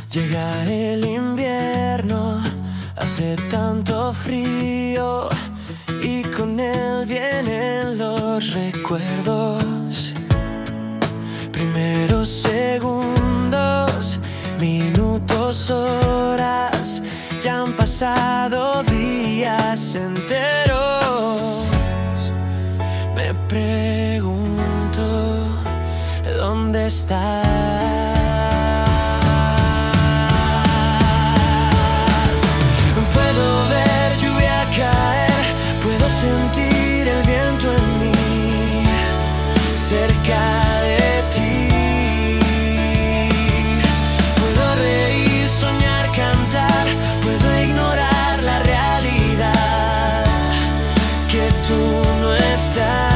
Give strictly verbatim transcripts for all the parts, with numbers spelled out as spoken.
Llega el invierno, hace tanto frío y con él vienen los recuerdos. Primeros segundos, minutos, horas, ya han pasado días enteros. Me pregunto, ¿dónde estás? Puedo ver lluvia caer, puedo sentir el viento en mí, cerca de ti. Puedo reír, soñar, cantar, puedo ignorar la realidad, que tú no estás.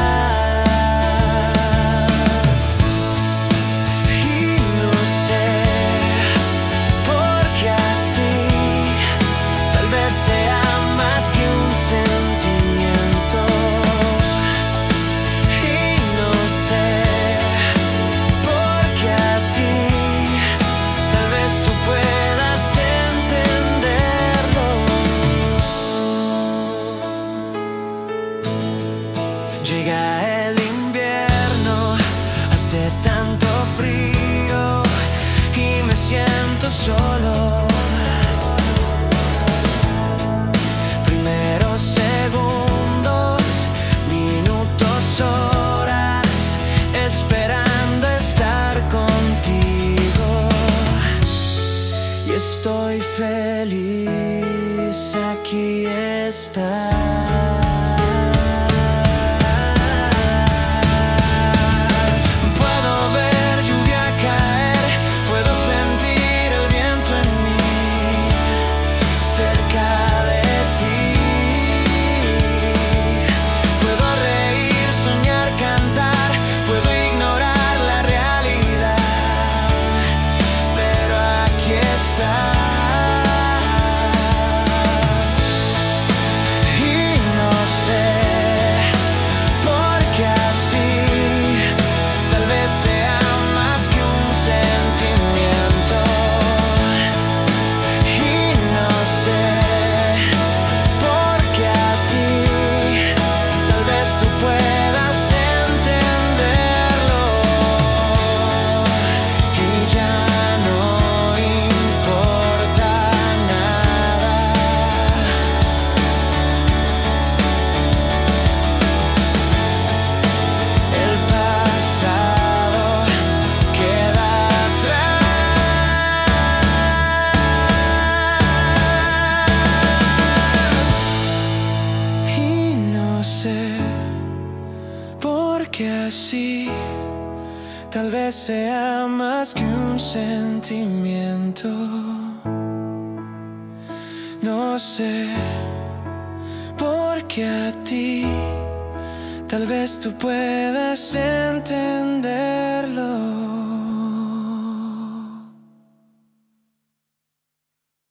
Llega el invierno, hace tanto frío y me siento solo. Primeros segundos, minutos, horas, esperando estar contigo. Y estoy feliz, aquí estás. Porque así tal vez sea más que un sentimiento. No sé, porque a ti tal vez tú puedas entenderlo.